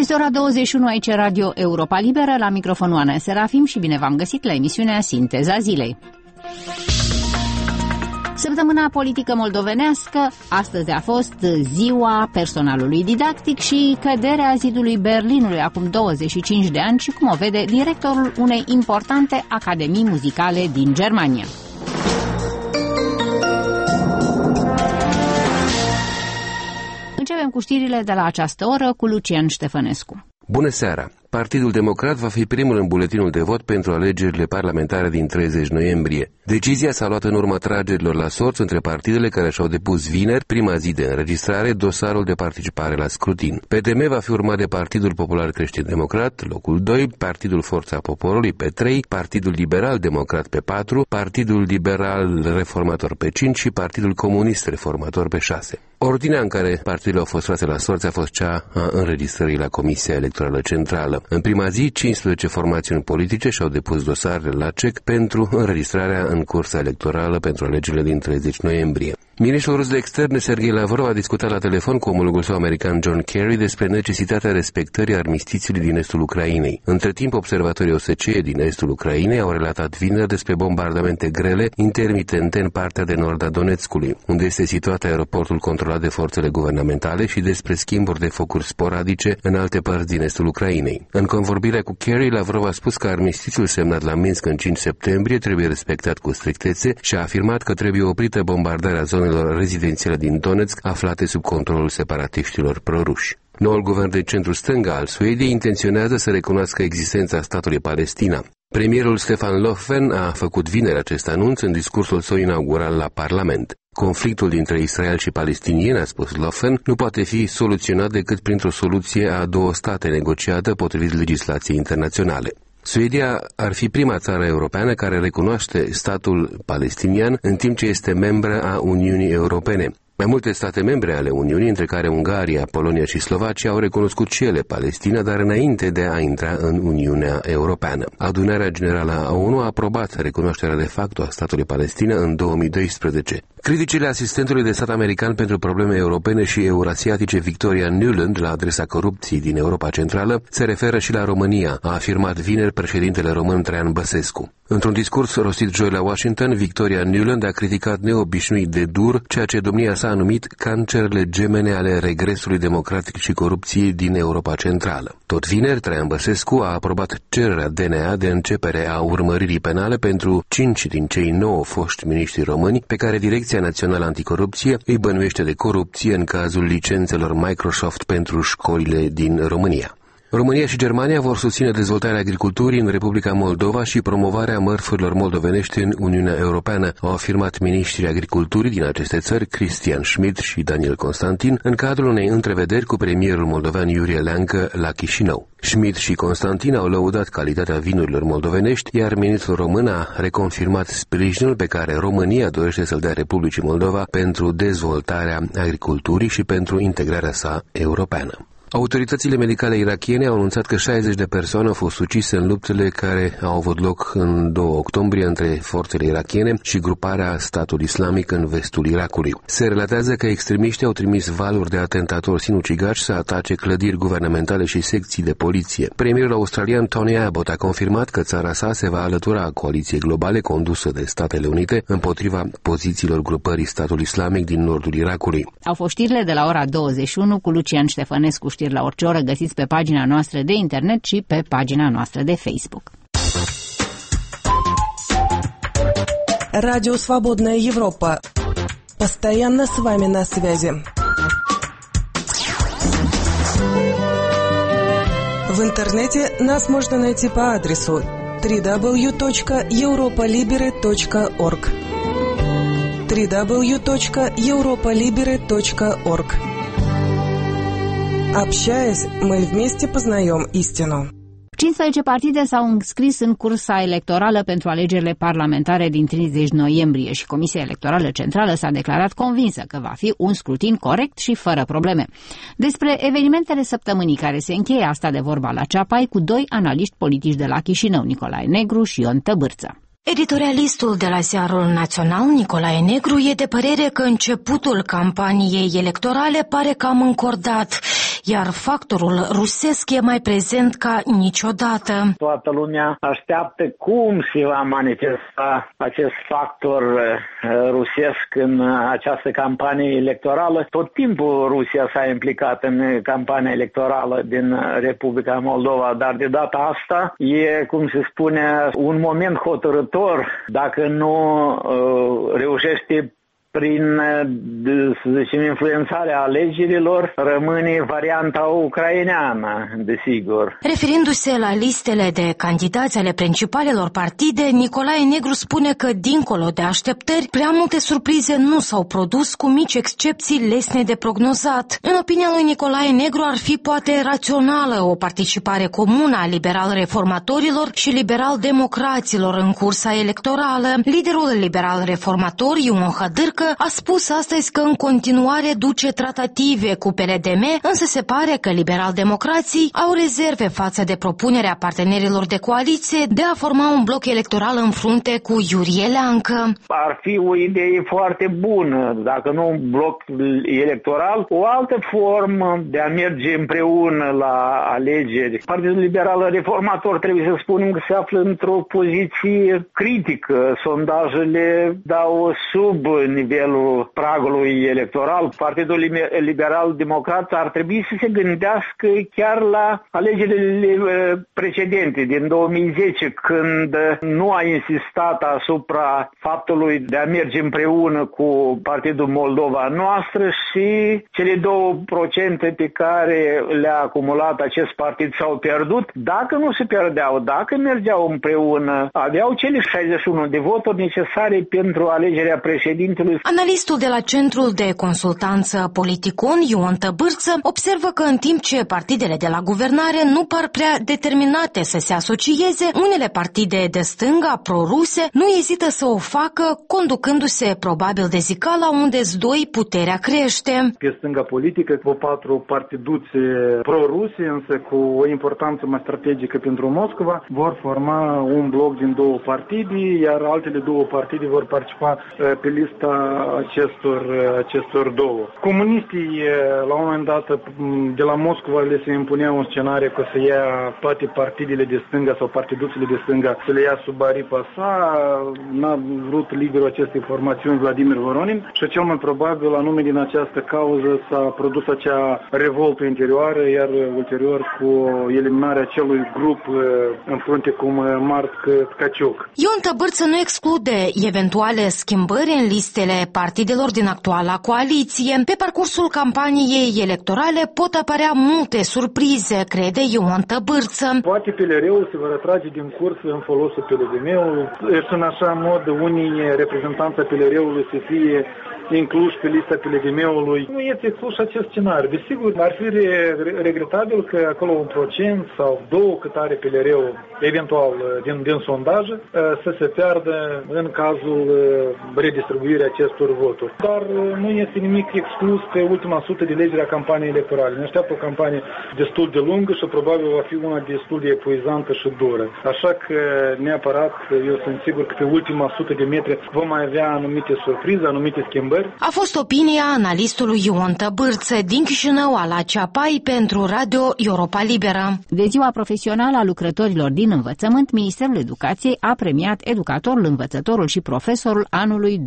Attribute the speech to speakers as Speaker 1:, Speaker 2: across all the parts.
Speaker 1: Este ora 21 aici Radio Europa Liberă, la microfonul Ana Serafim și bine v-am găsit la emisiunea Sinteza Zilei. Săptămâna politică moldovenească, astăzi a fost ziua personalului didactic și căderea zidului Berlinului acum 25 de ani și cum o vede directorul unei importante academii muzicale din Germania. Începem cu știrile de la această oră cu Lucian Ștefănescu.
Speaker 2: Bună seara! Partidul Democrat va fi primul în buletinul de vot pentru alegerile parlamentare din 30 noiembrie. Decizia s-a luat în urma tragerilor la sorți între partidele care și-au depus vineri, prima zi de înregistrare, dosarul de participare la scrutin. PDM va fi urmat de Partidul Popular Creștin-Democrat, locul 2, Partidul Forța Poporului pe 3, Partidul Liberal Democrat pe 4, Partidul Liberal Reformator pe 5 și Partidul Comunist Reformator pe 6. Ordinea în care partidele au fost trase la sorți a fost cea a înregistrării la Comisia Electorală Centrală. În prima zi, 15 formațiuni politice și-au depus dosarele la CEC pentru înregistrarea în cursa electorală pentru alegerile din 30 noiembrie. Ministrul rus de externe Sergei Lavrov a discutat la telefon cu omologul său american John Kerry despre necesitatea respectării armistițiului din estul Ucrainei. Între timp, observatorii OSCE din estul Ucrainei au relatat vineri despre bombardamente grele intermitente în partea de nord a Donetskului, unde este situat aeroportul controlat de forțele guvernamentale, și despre schimburi de focuri sporadice în alte părți din estul Ucrainei. În convorbirea cu Kerry, Lavrov a spus că armistițiul semnat la Minsk în 5 septembrie trebuie respectat cu strictețe și a afirmat că trebuie oprită bombardarea zonelor rezidențiale din Donetsk aflate sub controlul separatiștilor proruși. Noul guvern de centru-stânga al Suediei intenționează să recunoască existența statului Palestina. Premierul Stefan Löfven a făcut vineri acest anunț în discursul său inaugural la Parlament. Conflictul dintre Israel și palestinieni, a spus Löfven, nu poate fi soluționat decât printr-o soluție a două state negociată potrivit legislației internaționale. Suedia ar fi prima țară europeană care recunoaște statul palestinian, în timp ce este membră a Uniunii Europene. Mai multe state membre ale Uniunii, între care Ungaria, Polonia și Slovacia, au recunoscut și ele Palestina, dar înainte de a intra în Uniunea Europeană. Adunarea Generală a ONU a aprobat recunoașterea de facto a statului Palestina în 2012. Criticile asistentului de stat american pentru probleme europene și eurasiatice Victoria Nuland la adresa corupției din Europa Centrală se referă și la România, a afirmat vineri președintele român Traian Băsescu. Într-un discurs rostit joi la Washington, Victoria Nuland a criticat neobișnuit de dur ceea ce domnia sa a numit cancerele gemene ale regresului democratic și corupției din Europa Centrală. Tot vineri, Traian Băsescu a aprobat cererea DNA de începere a urmăririi penale pentru 5 din cei 9 foști miniștri români pe care Direcția Națională Anticorupție îi bănuiește de corupție în cazul licențelor Microsoft pentru școlile din România. România și Germania vor susține dezvoltarea agriculturii în Republica Moldova și promovarea mărfurilor moldovenești în Uniunea Europeană, au afirmat miniștrii agriculturii din aceste țări, Cristian Schmidt și Daniel Constantin, în cadrul unei întrevederi cu premierul moldovean Iurie Leancă la Chișinău. Schmidt și Constantin au lăudat calitatea vinurilor moldovenești, iar ministrul român a reconfirmat sprijinul pe care România dorește să-l dea Republicii Moldova pentru dezvoltarea agriculturii și pentru integrarea sa europeană. Autoritățile medicale irakiene au anunțat că 60 de persoane au fost ucise în luptele care au avut loc în 2 octombrie între forțele irakiene și gruparea Statul Islamic în vestul Irakului. Se relatează că extremiștii au trimis valuri de atentatori sinucigași să atace clădiri guvernamentale și secții de poliție. Premierul australian Tony Abbott a confirmat că țara sa se va alătura coaliției globale condusă de Statele Unite împotriva pozițiilor grupării Statul Islamic din nordul Irakului.
Speaker 1: Au fost știrile de la ora 21 cu Lucian Ștefănescu. Știri la orice oră găsiți pe pagina noastră de internet și pe pagina noastră de Facebook.
Speaker 3: Радио Свободная Европа. Постоянно с вами на связи. В интернете нас можно найти по адресу www.europalibere.org www.europalibere.org. Общаясь, мы вместе познаем истину.
Speaker 1: 15 partide s-au înscris în cursa electorală pentru alegerile parlamentare din 30 noiembrie și Comisia Electorală Centrală s-a declarat convinsă că va fi un scrutin corect și fără probleme. Despre evenimentele săptămânii care se încheie asta de vorba la Ceapai cu 2 analiști politici de la Chișinău, Nicolae Negru și Ion Tăbârță.
Speaker 4: Editorialistul de la Ziarul Național, Nicolae Negru, e de părere că începutul campaniei electorale pare cam încordat, iar factorul rusesc e mai prezent ca niciodată.
Speaker 5: Toată lumea așteaptă cum se va manifesta acest factor rusesc în această campanie electorală. Tot timpul Rusia s-a implicat în campania electorală din Republica Moldova, dar de data asta e, cum se spune, un moment hotărător. Dacă nu reușește prin, să zicem, influențarea alegerilor, rămâne varianta ucraineană, desigur.
Speaker 4: Referindu-se la listele de candidați ale principalelor partide, Nicolae Negru spune că, dincolo de așteptări, prea multe surprize nu s-au produs, cu mici excepții lesne de prognozat. În opinia lui Nicolae Negru, ar fi poate rațională o participare comună a liberal-reformatorilor și liberal-democraților în cursa electorală. Liderul liberal-reformator, Ion Hădârcă, a spus astăzi că în continuare duce tratative cu PLDM, însă se pare că liberal-democrații au rezerve față de propunerea partenerilor de coaliție de a forma un bloc electoral în frunte cu Iurie Leancă.
Speaker 5: Ar fi o idee foarte bună, dacă nu un bloc electoral, o altă formă de a merge împreună la alegeri. Partidul Liberal Reformator, trebuie să spunem că se află într-o poziție critică. Sondajele dau sub nivelul pragului electoral. Partidul Liberal Democrat ar trebui să se gândească chiar la alegerile precedente din 2010, când nu a insistat asupra faptului de a merge împreună cu Partidul Moldova Noastră și cele 2% pe care le-a acumulat acest partid s-au pierdut. Dacă nu se pierdeau, dacă mergeau împreună, aveau cele 61 de voturi necesare pentru alegerea președintelui.
Speaker 4: Analistul de la Centrul de Consultanță Politicon, Ion Tăbârță, observă că în timp ce partidele de la guvernare nu par prea determinate să se asocieze, unele partide de stânga pro-ruse nu ezită să o facă, conducându-se probabil de zicala unde doi puterea crește.
Speaker 6: Pe stânga politică, cu 4 partiduțe pro-ruse, însă cu o importanță mai strategică pentru Moscova, vor forma un bloc din 2 partide, iar altele 2 partide vor participa pe lista acestor 2. Comuniștii, la un moment dat, de la Moscova le se impunea un scenariu că să ia toate partidele de stânga sau partiduțele de stânga, să le ia sub aripa sa. N-a vrut liderul acestei formațiuni, Vladimir Voronin, și cel mai probabil, anume din această cauză, s-a produs acea revoltă interioară, iar ulterior cu eliminarea acelui grup în frunte cu Marc Tkaciuc.
Speaker 4: Ion Tăbârță nu exclude eventuale schimbări în listele partidelor din actuala coaliție. Pe parcursul campaniei electorale pot apărea multe surprize, crede Ion Tăbârță.
Speaker 6: Poate PLR-ul se va retrage din curs în folosul PLDM-ului și în așa mod unii reprezentanți ai PLR-ului să fie incluși pe lista PLDM-ului. Nu este exclus acest scenariu. Desigur, ar fi regretabil că acolo 1% sau 2% cât are PLR-ul eventual din sondaje să se piardă în cazul redistribuirii acestor voturi. Dar nu este nimic exclus pe ultima sută de legi a campaniei electorale. Ne așteaptă o campanie destul de lungă și probabil va fi una destul de epuizantă și dură. Așa că neapărat eu sunt sigur că pe ultima sută de metri vom mai avea anumite surprize, anumite schimbări.
Speaker 4: A fost opinia analistului Ion Tăbârță din Chișinău, Ala Ceapai, pentru Radio Europa Liberă.
Speaker 1: De ziua profesională a lucrătorilor din învățământ, Ministerul Educației a premiat educatorul, învățătorul și profesorul anului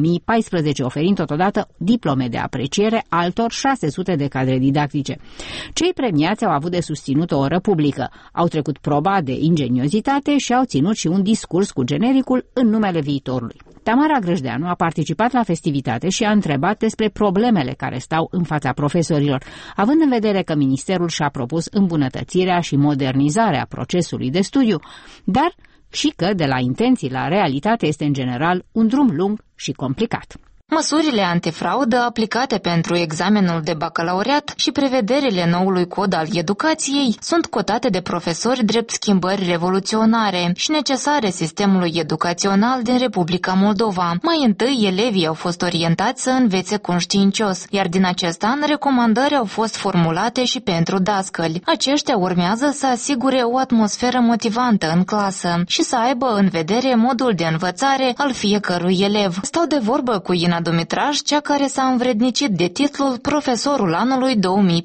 Speaker 1: 2014, oferind totodată diplome de apreciere altor 600 de cadre didactice. Cei premiați au avut de susținut o oră publică, au trecut proba de ingeniozitate și au ținut și un discurs cu genericul În numele viitorului. Tamara Grăjdeanu a participat la festivitate și a întrebat despre problemele care stau în fața profesorilor, având în vedere că ministerul și-a propus îmbunătățirea și modernizarea procesului de studiu, dar și că de la intenții la realitate este în general un drum lung și complicat.
Speaker 7: Măsurile antifraudă aplicate pentru examenul de bacalaureat și prevederile noului cod al educației sunt cotate de profesori drept schimbări revoluționare și necesare sistemului educațional din Republica Moldova. Mai întâi, elevii au fost orientați să învețe conștiincios, iar din acest an recomandări au fost formulate și pentru dascăli. Aceștia urmează să asigure o atmosferă motivantă în clasă și să aibă în vedere modul de învățare al fiecărui elev. Stau de vorbă cu Cristina Dumitraș, cea care s-a învrednicit de titlul Profesorul anului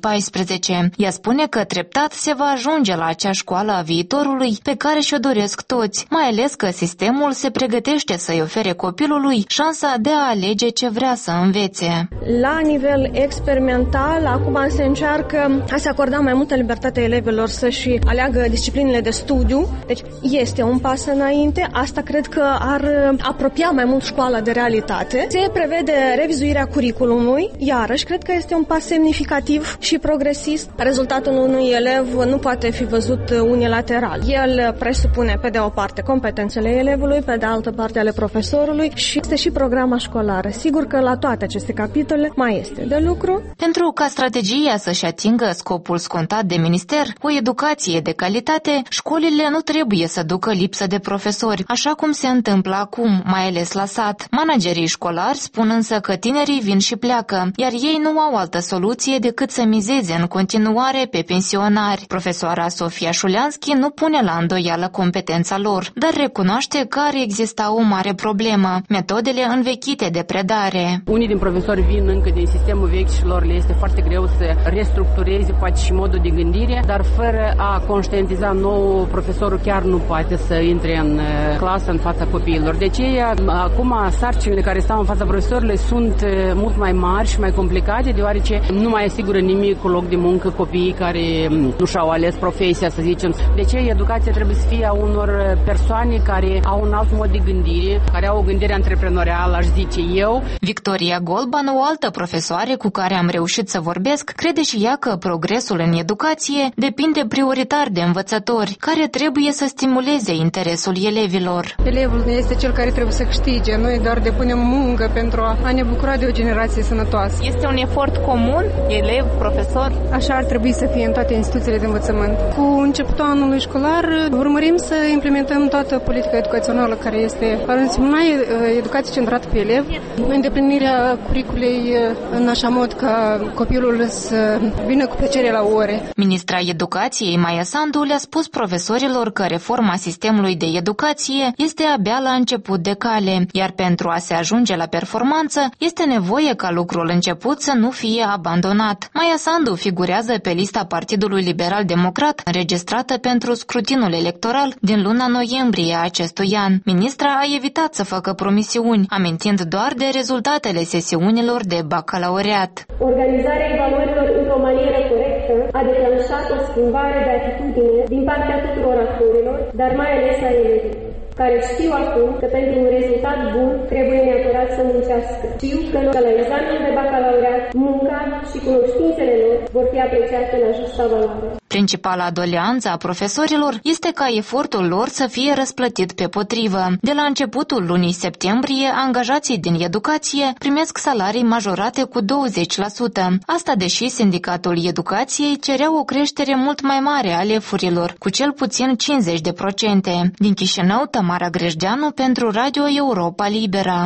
Speaker 7: 2014. Ea spune că treptat se va ajunge la acea școală a viitorului pe care și-o doresc toți, mai ales că sistemul se pregătește să-i ofere copilului șansa de a alege ce vrea să învețe.
Speaker 8: La nivel experimental, acum se încearcă a se acorda mai multă libertate elevilor să-și aleagă disciplinele de studiu. Deci este un pas înainte. Asta cred că ar apropia mai mult școala de realitate. Se prevede revizuirea curriculumului. Iarăși, cred că este un pas semnificativ și progresist. Rezultatul unui elev nu poate fi văzut unilateral. El presupune, pe de o parte, competențele elevului, pe de altă parte ale profesorului și este și programa școlară. Sigur că la toate aceste capitole mai este de lucru.
Speaker 7: Pentru ca strategia să-și atingă scopul scontat de minister, o educație de calitate, școlile nu trebuie să ducă lipsă de profesori, așa cum se întâmplă acum, mai ales la sat. Managerii școlari spun însă că tinerii vin și pleacă, iar ei nu au altă soluție decât să mizeze în continuare pe pensionari. Profesoara Sofia Șuleanski nu pune la îndoială competența lor, dar recunoaște că ar exista o mare problemă, metodele învechite de predare.
Speaker 9: Unii din profesori vin încă din sistemul vechi și lor le este foarte greu să restructureze poate și modul de gândire, dar fără a conștientiza nou, profesorul chiar nu poate să intre în clasă în fața copiilor. De aceea, acum sarcinile care stau în fața profesorilor sunt mult mai mari și mai complicate, deoarece nu mai asigură nimic cu loc de muncă copiii care nu și-au ales profesia, să zicem. De aceea, educația trebuie să fie a unor persoane care au un alt mod de gândire, care au o gândire antreprenorială, aș zice eu.
Speaker 7: Victoria Golban, o altă profesoare cu care am reușit să vorbesc, crede și ea că progresul în educație depinde prioritar de învățători, care trebuie să stimuleze interesul elevilor.
Speaker 10: Elevul este cel care trebuie să câștige. Noi doar depunem muncă pentru a ne bucura de o generație sănătoasă.
Speaker 11: Este un efort comun, elev, profesor?
Speaker 10: Așa ar trebui să fie în toate instituțiile de învățământ. Cu începutul anului școlar, urmărim să implementăm toată politica educațională care este mai educație centrată pe elev, îndeplinirea curiculei în așa mod ca copilul să vină cu plăcere la ore.
Speaker 7: Ministra Educației, Maia Sandu, le-a spus profesorilor că reforma sistemului de educație este abia la început de cale, iar pentru a se ajunge la performanță, este nevoie ca lucrul început să nu fie abandonat. Maia Sandu figurează pe lista Partidului Liberal Democrat, înregistrată pentru scrutinul electoral din luna noiembrie a acestui an. Ministra a evitat să facă promisiuni, amintind doar de rezultatele sesiunilor de bacalaureat.
Speaker 12: Organizarea evaluărilor într-o manieră corectă a declanșat o schimbare de atitudine din partea tuturor actorilor, dar mai ales a elevilor, care știu acum că pentru un rezultat bun trebuie neapărat să muncească. Știu că la examenul de bacalaureat, munca și cunoștințele lor vor fi apreciate la justa valoare.
Speaker 7: Principala doleanță a profesorilor este ca efortul lor să fie răsplătit pe potrivă. De la începutul lunii septembrie, angajații din educație primesc salarii majorate cu 20%. Asta deși Sindicatul Educației cerea o creștere mult mai mare a lefurilor, cu cel puțin 50%. Din Chișinău, Tamara Grejdeanu pentru Radio Europa Liberă.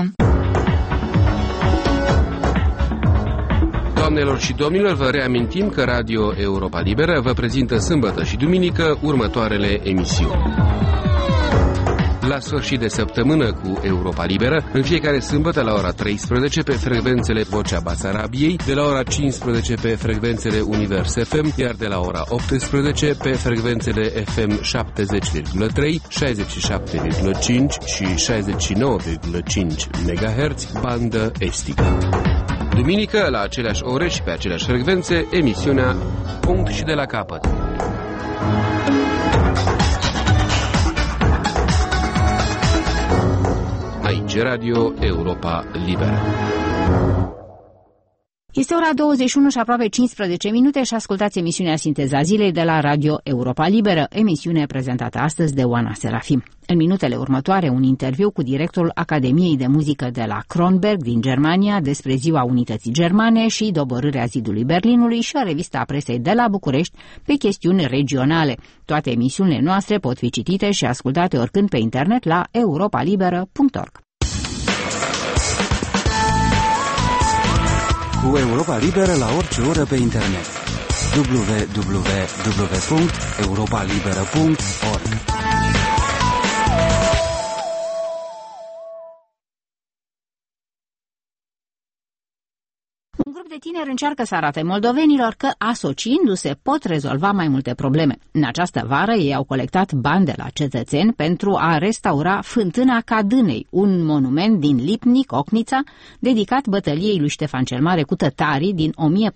Speaker 2: Doamnelor și domnilor, vă reamintim că Radio Europa Liberă vă prezintă sâmbătă și duminică următoarele emisiuni. La sfârșit de săptămână cu Europa Liberă, în fiecare sâmbătă la ora 13 pe frecvențele Vocea Basarabiei, de la ora 15 pe frecvențele Univers FM, iar de la ora 18 pe frecvențele FM 70,3, 67,5 și 69,5 MHz, bandă estică. Duminică, la aceleași ore și pe aceleași frecvențe, emisiunea Punct și de la capăt. Aici Radio Europa Liberă.
Speaker 1: Este ora 21 și aproape 15 minute și ascultați emisiunea Sinteza Zilei de la Radio Europa Liberă, emisiune prezentată astăzi de Oana Serafim. În minutele următoare, un interviu cu directorul Academiei de Muzică de la Kronberg din Germania despre Ziua Unității Germane și doborârea zidului Berlinului și o revistă a presei de la București pe chestiuni regionale. Toate emisiunile noastre pot fi citite și ascultate oricând pe internet la europalibera.org.
Speaker 13: Cu Europa Liberă la orice oră pe internet. www.europalibera.org
Speaker 1: grup de tineri încearcă să arate moldovenilor că, asociindu-se, pot rezolva mai multe probleme. În această vară, ei au colectat bani de la cetățeni pentru a restaura Fântâna Cadânei, un monument din Lipnic, Ocnița, dedicat bătăliei lui Ștefan cel Mare cu tătarii din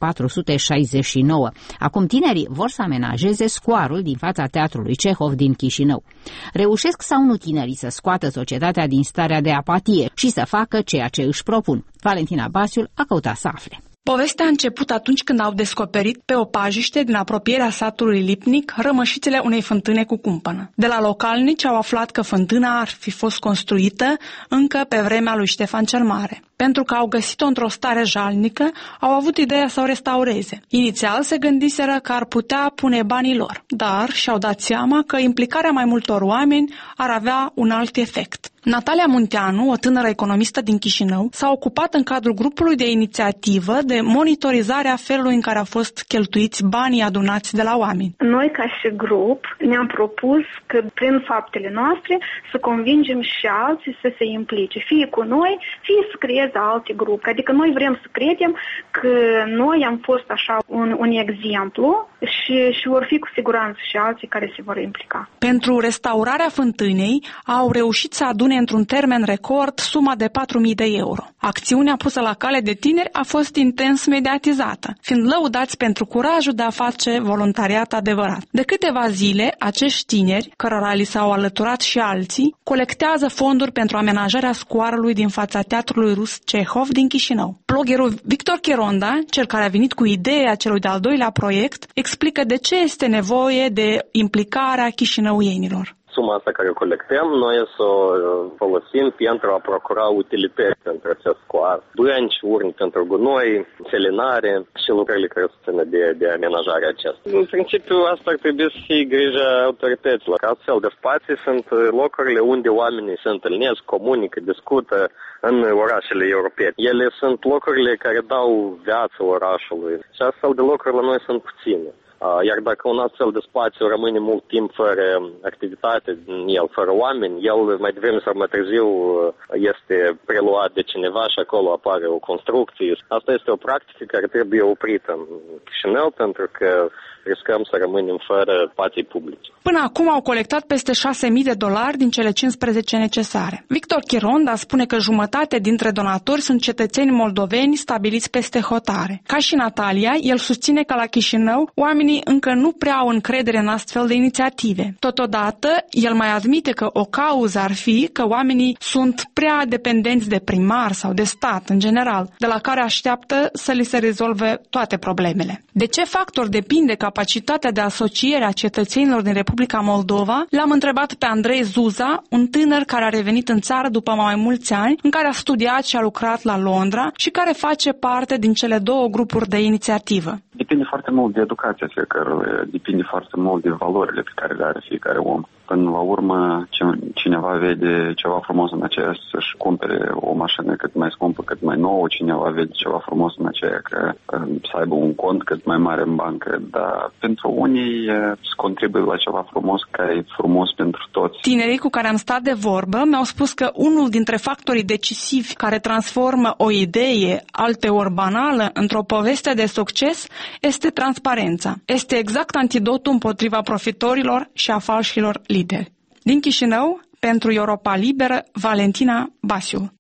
Speaker 1: 1469. Acum tinerii vor să amenajeze scoarul din fața Teatrului Cehov din Chișinău. Reușesc sau nu tinerii să scoată societatea din starea de apatie și să facă ceea ce își propun? Valentina Basiul a căutat să afle.
Speaker 14: Povestea a început atunci când au descoperit pe o pajiște din apropierea satului Lipnic rămășițele unei fântâne cu cumpănă. De la localnici au aflat că fântâna ar fi fost construită încă pe vremea lui Ștefan cel Mare. Pentru că au găsit-o într-o stare jalnică, au avut ideea să o restaureze. Inițial se gândiseră că ar putea pune banii lor, dar și-au dat seama că implicarea mai multor oameni ar avea un alt efect. Natalia Munteanu, o tânără economistă din Chișinău, s-a ocupat în cadrul grupului de inițiativă de monitorizarea felului în care au fost cheltuiți banii adunați de la oameni.
Speaker 15: Noi, ca și grup, ne-am propus că prin faptele noastre să convingem și alții să se implice, fie cu noi, fie să creeze alte grupuri. Adică noi vrem să credem că noi am fost așa un exemplu și vor fi cu siguranță și alții care se vor implica.
Speaker 14: Pentru restaurarea fântânei au reușit să adune într-un termen record suma de 4.000 de euro. Acțiunea pusă la cale de tineri a fost intens mediatizată, fiind lăudați pentru curajul de a face voluntariat adevărat. De câteva zile, acești tineri, cărora li s-au alăturat și alții, colectează fonduri pentru amenajarea scoarului din fața Teatrului Rus Cehov din Chișinău. Bloggerul Victor Chironda, cel care a venit cu ideea celui de-al doilea proiect, explică de ce este nevoie de implicarea chișinăuienilor.
Speaker 16: Suma asta care o colectăm, noi să o folosim pentru a procura utilități pentru acest scoar. Bănci, urni pentru gunoi, selinare și lucrările care susține de amenajarea acesta. În principiu, asta ar trebui să fie grija autorităților. Astfel de spații sunt locurile unde oamenii se întâlnesc, comunică, discută în orașele europene. Ele sunt locurile care dau viață orașului și astfel de locuri la noi sunt puține. Iar dacă un astfel de spațiu rămâne mult timp fără activitate în el, fără oameni, el mai devreme sau mai târziu este preluat de cineva și acolo apare o construcție. Asta este o practică care trebuie oprită în Chișinău pentru că riscăm să rămânem fără spații publice.
Speaker 14: Până acum au colectat peste $6.000 din cele 15 necesare. Victor Chironda spune că jumătate dintre donatori sunt cetățeni moldoveni stabiliți peste hotare. Ca și Natalia, el susține că la Chișinău oamenii încă nu prea au încredere în astfel de inițiative. Totodată, el mai admite că o cauză ar fi că oamenii sunt prea dependenți de primar sau de stat în general, de la care așteaptă să li se rezolve toate problemele. De ce factor depinde capacitatea de asociere a cetățenilor din Republica Moldova, l-am întrebat pe Andrei Zuza, un tânăr care a revenit în țară după mai mulți ani, în care a studiat și a lucrat la Londra și care face parte din cele două grupuri de inițiativă.
Speaker 17: Depinde foarte mult de educația fiecăruia, depinde foarte mult de valorile pe care le are fiecare om. Până la urmă, cineva vede ceva frumos în aceea să-și cumpere o mașină cât mai scumpă, cât mai nouă, cineva vede ceva frumos în aceea că să aibă un cont cât mai mare în bancă, dar pentru unii să contribuie la ceva frumos care e frumos pentru toți.
Speaker 14: Tinerii cu care am stat de vorbă mi-au spus că unul dintre factorii decisivi care transformă o idee, alteori banală, într-o poveste de succes este transparența. Este exact antidotul împotriva profitorilor și a falșilor lideri. Din Chișinău, pentru Europa Liberă, Valentina Basiu.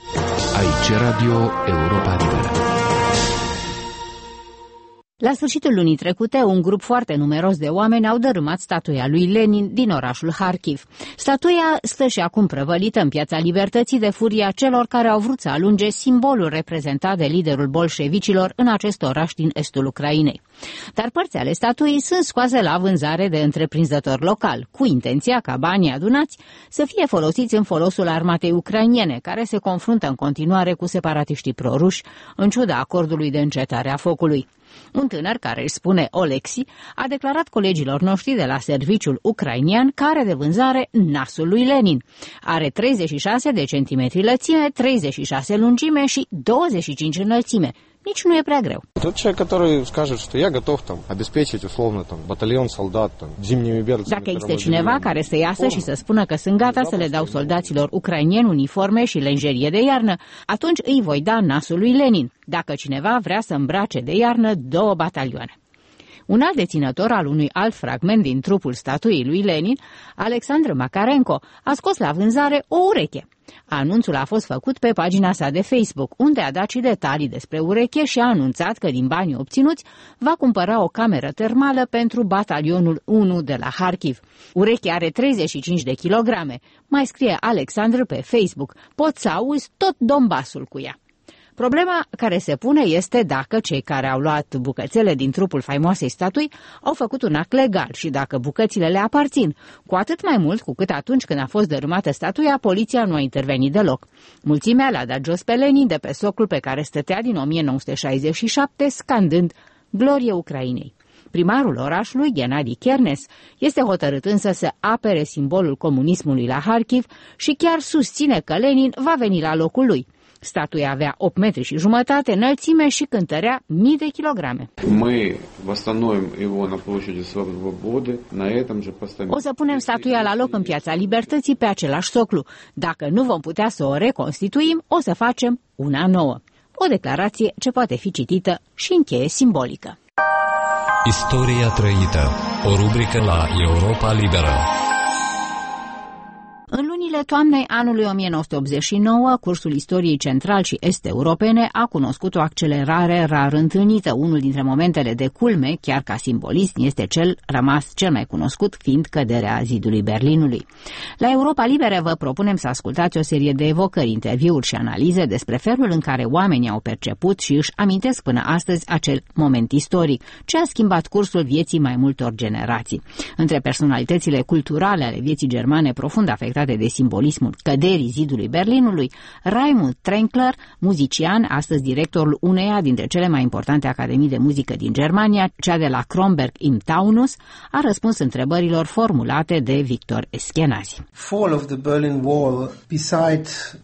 Speaker 2: Aici Radio Europa Liberă.
Speaker 1: La sfârșitul lunii trecute, un grup foarte numeros de oameni au dărâmat statuia lui Lenin din orașul Harkiv. Statuia stă și acum prăvălită în Piața Libertății de furia celor care au vrut să alunge simbolul reprezentat de liderul bolșevicilor în acest oraș din estul Ucrainei. Dar părți ale statuii sunt scoase la vânzare de întreprinzători locali, cu intenția ca banii adunați să fie folosiți în folosul armatei ucrainene, care se confruntă în continuare cu separatiștii proruși, în ciuda acordului de încetare a focului. Un tânăr care își spune Olexi a declarat colegilor noștri de la serviciul ucrainian că are de vânzare nasul lui Lenin. Are 36 de centimetri lățime, 36 lungime și 25 înălțime. nici nu e prea greu.
Speaker 18: Тот человек, который скажет, что я готов там обеспечить условно там батальон солдат там зимними берцами.
Speaker 1: Dacă este cineva care să iasă și să spună că sunt gata să le dau soldaților ucraineni uniforme și lenjerie de iarnă, atunci îi voi da nasul lui Lenin. Dacă cineva vrea să îmbrace de iarnă 2 batalioane. Un alt deținător al unui alt fragment din trupul statuii lui Lenin, Alexandru Makarenko, a scos la vânzare o ureche. Anunțul a fost făcut pe pagina sa de Facebook, unde a dat și detalii despre ureche și a anunțat că din banii obținuți va cumpăra o cameră termală pentru batalionul 1 de la Harkiv. Urechea are 35 de kilograme. Mai scrie Alexandru pe Facebook, poți să auzi tot Donbasul cu ea. Problema care se pune este dacă cei care au luat bucățele din trupul faimoasei statui au făcut un act legal și dacă bucățile le aparțin, cu atât mai mult cu cât atunci când a fost dărâmată statuia, poliția nu a intervenit deloc. Mulțimea l-a dat jos pe Lenin de pe socul pe care stătea din 1967, scandând Glorie Ucrainei. Primarul orașului, Gennady Kernes, este hotărât însă să apere simbolul comunismului la Harkiv și chiar susține că Lenin va veni la locul lui. Statuia avea 8 metri și jumătate înălțime și cântărea mii de kilograme. O să punem statuia la loc în Piața Libertății pe același soclu. Dacă nu vom putea să o reconstituim, o să facem una nouă. O declarație ce poate fi citită și în cheie simbolică.
Speaker 19: Istoria trăită. O rubrică la Europa Liberă.
Speaker 1: În lunile toamnei anului 1989, cursul istoriei central și est-europene a cunoscut o accelerare rar întâlnită. Unul dintre momentele de culme, chiar ca simbolism, este cel rămas cel mai cunoscut, fiind căderea zidului Berlinului. La Europa Liberă vă propunem să ascultați o serie de evocări, interviuri și analize despre felul în care oamenii au perceput și își amintesc până astăzi acel moment istoric, ce a schimbat cursul vieții mai multor generații. Între personalitățile culturale ale vieții germane profund afectate de simbolismul căderii zidului Berlinului, Raimund Trenkler, muzician, astăzi directorul uneia dintre cele mai importante academii de muzică din Germania, cea de la Kronberg im Taunus, a răspuns întrebărilor formulate de Victor Eschenazi.
Speaker 20: Fall of the Berlin Wall, beside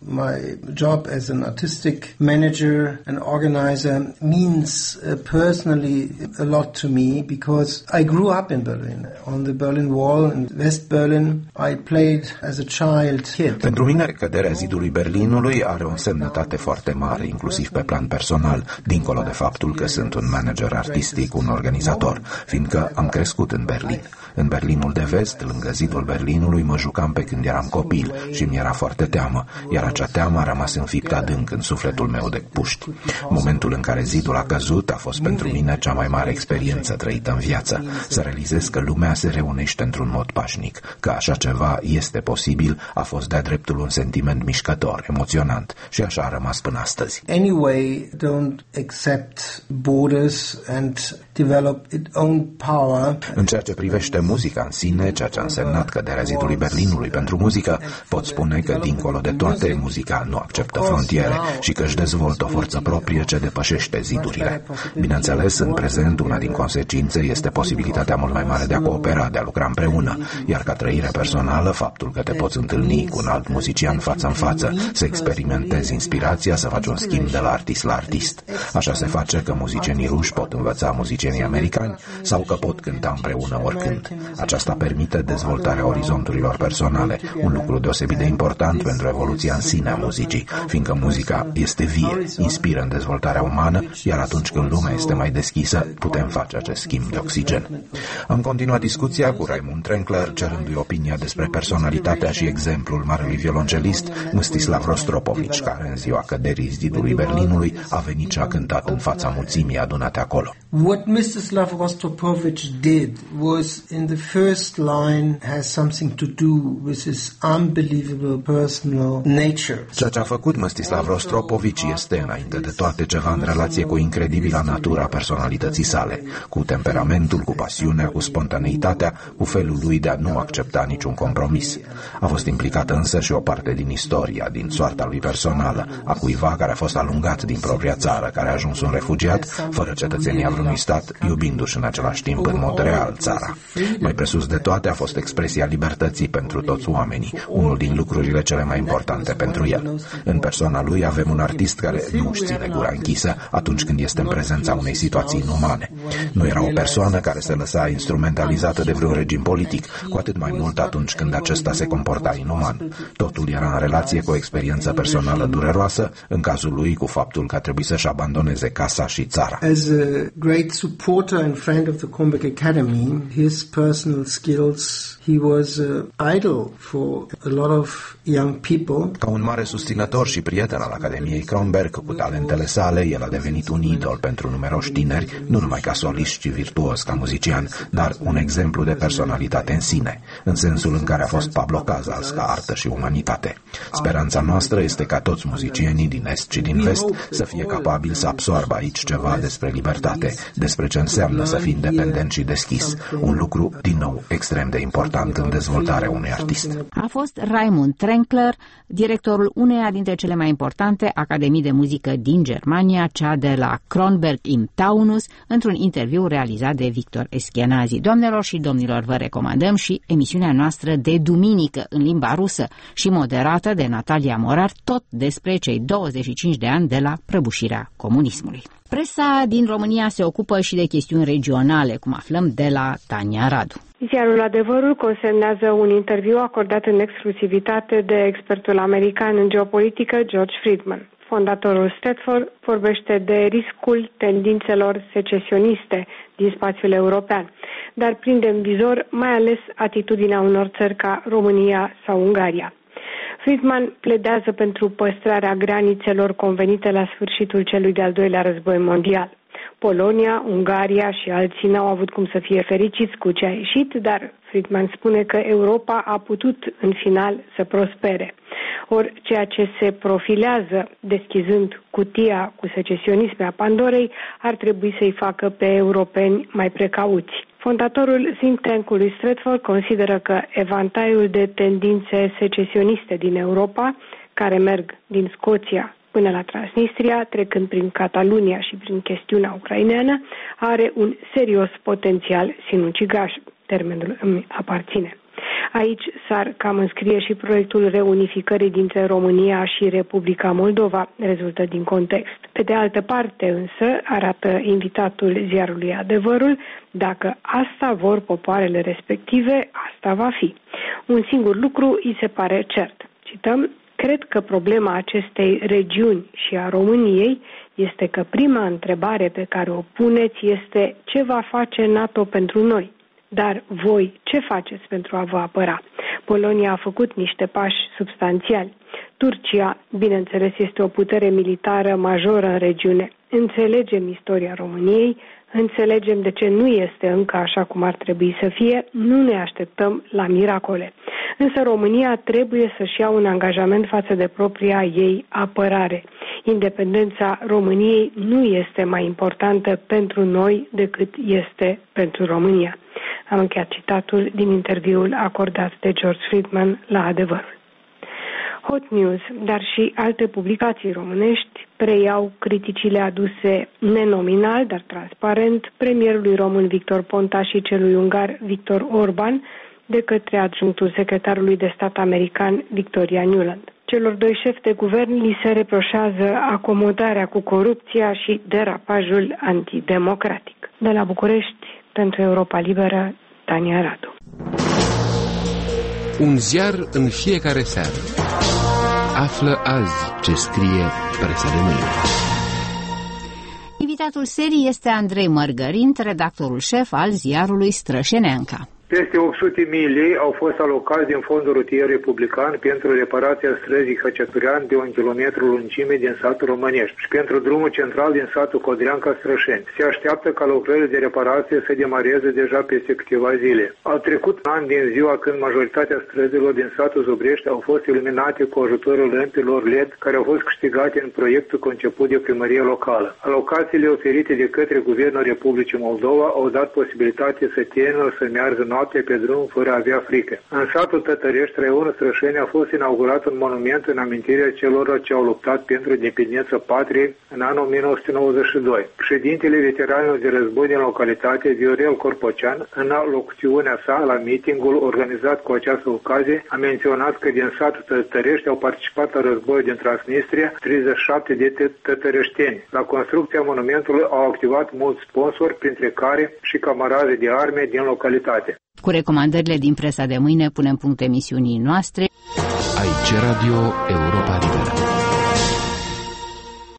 Speaker 20: my job as an artistic manager and organizer, means personally a lot to me because I grew up in Berlin. On the Berlin Wall in West Berlin, I played as a child kid.
Speaker 21: Pentru mine, căderea zidului Berlinului are o însemnătate foarte mare, inclusiv pe plan personal, dincolo de faptul că sunt un manager artistic, un organizator, fiindcă am crescut în Berlin. În Berlinul de vest, lângă zidul Berlinului, mă jucam pe când eram copil și mi era foarte teamă, iar acea teamă a rămas înfipt adânc în sufletul meu de puști. Momentul în care zidul a căzut a fost pentru mine cea mai mare experiență trăită în viață, să realizez că lumea se reunește într-un mod pașnic, că așa ceva este posibil, a fost de-a dreptul un sentiment mișcător, emoționant și așa a rămas până astăzi.
Speaker 20: Anyway, don't accept borders and develop its own power.
Speaker 21: În ceea ce privește muzica în sine, ceea ce a însemnat căderea zidului Berlinului pentru muzică, pot spune că, dincolo de toate, muzica nu acceptă frontiere și că își dezvoltă o forță proprie ce depășește zidurile. Bineînțeles, în prezent, una din consecințe este posibilitatea mult mai mare de a coopera, de a lucra împreună, iar ca trăire personală, faptul că te poți întâlni cu un alt muzician față în față, să experimentezi inspirația, să faci un schimb de la artist la artist. Așa se face că muzicienii ruși pot învăța muzicienii americani sau că pot cânta împreună oricând. Aceasta permite dezvoltarea orizonturilor personale, un lucru deosebit de important pentru evoluția în sine a muzicii, fiindcă muzica este vie, inspiră în dezvoltarea umană, iar atunci când lumea este mai deschisă, putem face acest schimb de oxigen. Am continuat discuția cu Raimund Trenkler, cerându-i opinia despre personalitatea și exemplul marelui violoncelist Mstislav Rostropovich, care în ziua căderii zidului Berlinului a venit și a cântat în fața mulțimii adunate acolo.
Speaker 20: What Mstislav Rostropovich did was in the first line has something to do with his unbelievable personal nature.
Speaker 21: Ceea ce a făcut Mstislav Rostropovich este înainte de toate ceva în relație cu incredibila natura personalității sale, cu temperamentul, cu pasiunea, cu spontaneitatea, cu felul lui de a nu accepta niciun compromis. A fost implicată însă și o parte din istoria, din soarta lui personală, a cuiva care a fost alungat din propria țară, care a ajuns un refugiat, fără cetățenia vreunui unui stat, iubindu-și în același timp în mod real țara. Mai presus de toate a fost expresia libertății pentru toți oamenii, unul din lucrurile cele mai importante pentru el. În persoana lui avem un artist care nu își ține gura închisă atunci când este în prezența unei situații inumane. Nu era o persoană care se lăsa instrumentalizată de vreun regim politic, cu atât mai mult atunci când acesta se comporta inuman. Totul era în relație cu o experiență personală dureroasă, în cazul lui cu faptul că a trebuit să-și abandoneze casa și țara.
Speaker 20: As a great supporter and friend of the Kronberg Academy, his personal skills, he was an idol for a lot of young people.
Speaker 21: Ca un mare susținător și prieten al Academiei Kronberg, cu talentele sale, el a devenit un idol pentru numeroși tineri, nu numai ca solist, ci virtuos ca muzician, dar un exemplu de personalitate în sine, în sensul în care a fost Pablo Casals ca artă și umanitate. Speranța noastră este ca toți muzicienii din Est și din Vest să fie capabili să absoarbă aici ceva despre libertate, despre ce înseamnă să fii independent și deschis, un lucru, din nou, extrem de important în dezvoltarea unui artist.
Speaker 1: A fost Raimund Trenkler, directorul uneia dintre cele mai importante academii de muzică din Germania, cea de la Kronberg im Taunus, într-un interviu realizat de Victor Eschenazi. Doamnelor și domnilor, vă recomandăm și emisiunea noastră de duminică în limba rusă și moderată de Natalia Morar, tot despre cei 25 de ani de la prăbușirea comunismului. Presa din România se ocupă și de chestiuni regionale, cum aflăm de la Tania Radu.
Speaker 3: Ziarul Adevărul consemnează un interviu acordat în exclusivitate de expertul american în geopolitică George Friedman. Fondatorul Stratford vorbește de riscul tendințelor secesioniste din spațiul european, dar prinde în vizor mai ales atitudinea unor țări ca România sau Ungaria. Friedman pledează pentru păstrarea granițelor convenite la sfârșitul celui de-al doilea război mondial. Polonia, Ungaria și alții n-au avut cum să fie fericiți cu ce a ieșit, dar Friedman spune că Europa a putut în final să prospere. Ori ceea ce se profilează deschizând cutia cu secesionisme a Pandorei ar trebui să-i facă pe europeni mai precauți. Fondatorul think tank-ului Stratford consideră că evantaiul de tendințe secesioniste din Europa, care merg din Scoția până la Transnistria, trecând prin Catalunia și prin chestiunea ucraineană, are un serios potențial sinucigaș. Termenul îmi aparține. Aici s-ar cam înscrie și proiectul reunificării dintre România și Republica Moldova, rezultă din context. Pe de altă parte însă, arată invitatul ziarului Adevărul, dacă asta vor popoarele respective, asta va fi. Un singur lucru îi se pare cert. Cităm: cred că problema acestei regiuni și a României este că prima întrebare pe care o puneți este ce va face NATO pentru noi. Dar voi ce faceți pentru a vă apăra? Polonia a făcut niște pași substanțiali. Turcia, bineînțeles, este o putere militară majoră în regiune. Înțelegem istoria României, înțelegem de ce nu este încă așa cum ar trebui să fie, nu ne așteptăm la miracole. Însă România trebuie să-și ia un angajament față de propria ei apărare. Independența României nu este mai importantă pentru noi decât este pentru România. Am încheiat citatul din interviul acordat de George Friedman la Adevărul. Hot News, dar și alte publicații românești preiau criticile aduse nenominal, dar transparent, premierului român Victor Ponta și celui ungar Viktor Orban de către adjunctul secretarului de stat american Victoria Nuland. Celor doi șefi de guvern li se reproșează acomodarea cu corupția și derapajul antidemocratic. De la București, pentru Europa Liberă, Tania Radu.
Speaker 2: Un ziar în fiecare seară. Află azi ce scrie presa de mâine.
Speaker 1: Invitatul serii este Andrei Mărgărind, redactorul șef al ziarului Strășeneanca.
Speaker 22: Peste 800.000 lei au fost alocați din fondul rutier republican pentru reparația străzii Hăceturean de 1 kilometru lungime din satul Românești și pentru drumul central din satul Codreanca-Strășeni. Se așteaptă ca lucrările de reparație să demareze deja peste câteva zile. Au trecut ani din ziua când majoritatea străzilor din satul Zubrești au fost iluminate cu ajutorul lămpilor LED care au fost câștigate în proiectul conceput de primărie locală. Alocațiile oferite de către Guvernul Republicii Moldova au dat posibilitate să tinerilor să meargă noaptea noapte pe drum fără a avea frică. În satul Tătărești, raionul Strășeni, a fost inaugurat un monument în amintirea celor ce au luptat pentru independența patriei în anul 1992. Președintele veteranilor de război din localitate, Viorel Corpocean, în locuțiunea sa la meetingul organizat cu această ocazie, a menționat că din satul Tătărești au participat la războiul din Transnistria 37 de tătăreșteni. La construcția monumentului au activat mulți sponsori, printre care și camaraze de arme din localitate.
Speaker 1: Cu recomandările din presa de mâine punem punct emisiunii noastre.
Speaker 2: Aici Radio Europa Liberă.